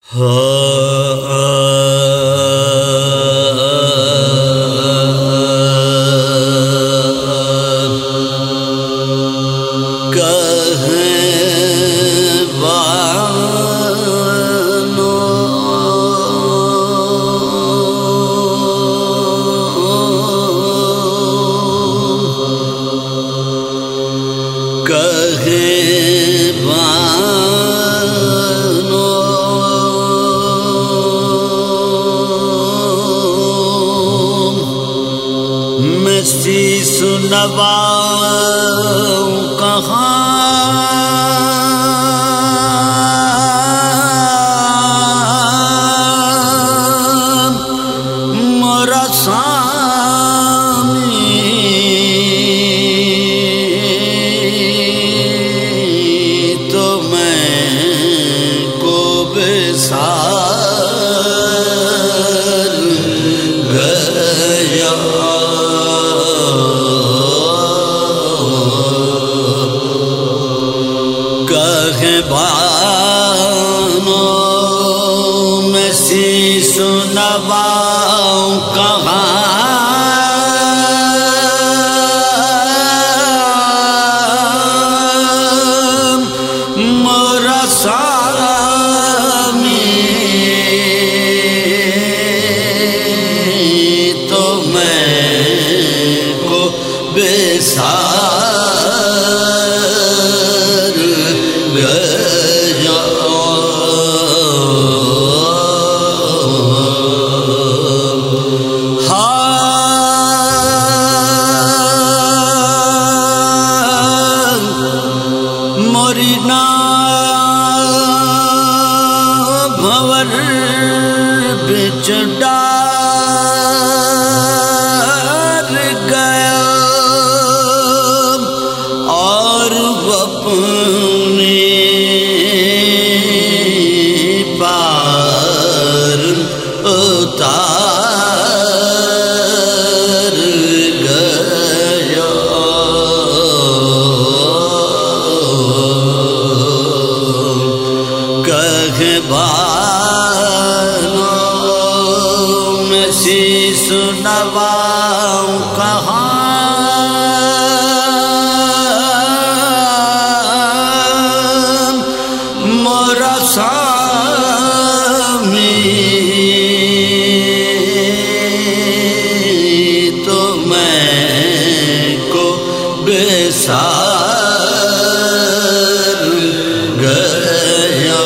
نواؤں کہاں مرا سامی تو میں کو بسار گیا بانوں میں شیش نواؤں کہاں مرا سامی تو میں کو بسار گیا موری نا بھور بچ ڈار گیا اور اپنے پار اتار گیا بانوں میں شیش نواؤں کہاں مرا سامی تو میں کو بسار گیا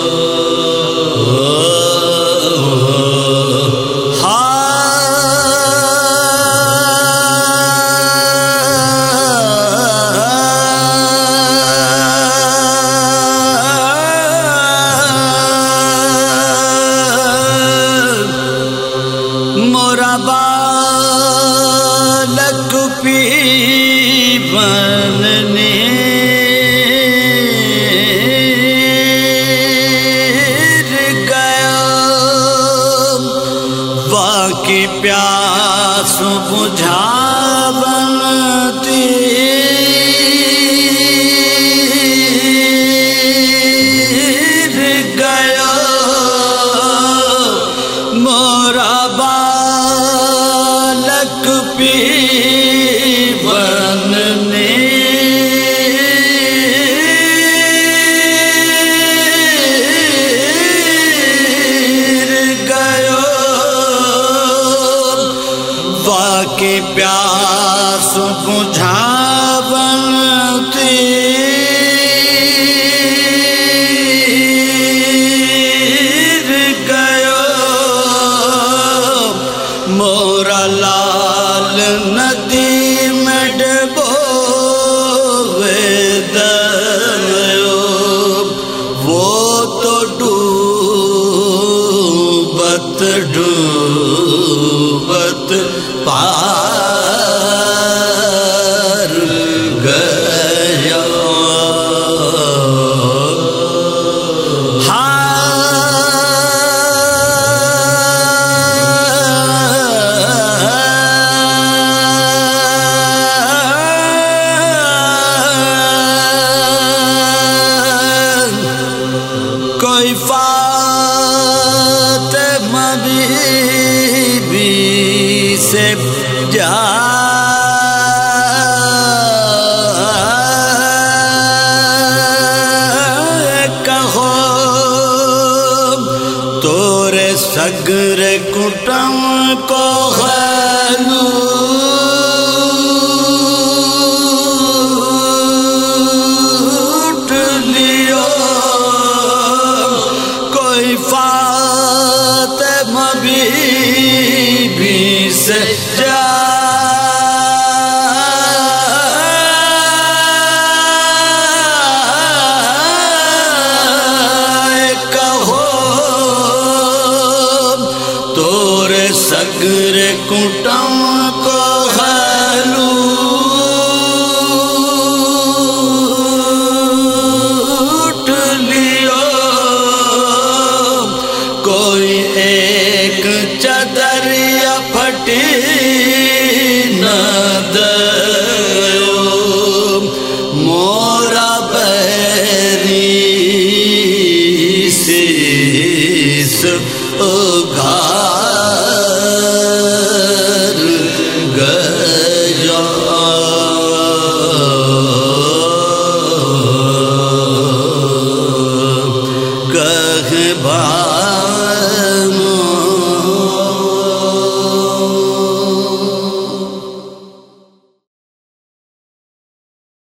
مورا بالک پی بننے گیا باقی پیاس بجھا بنتی گیا مورا بالک پی بننے گیا باقی پیاس بجھا بنتی مورا لال ندی میں ڈبوے دریاب وہ تو ڈوبت ڈوبت پار گیا کوئی سے جا کہو تورے سگر کٹم کو لوٹ لیو کوئی فاطمہ بی بی سے جا سگر کٹم کو لوٹ لیو کوئی ایک چادر یا پھٹی نہ دیو مورا بہری سیس اگھار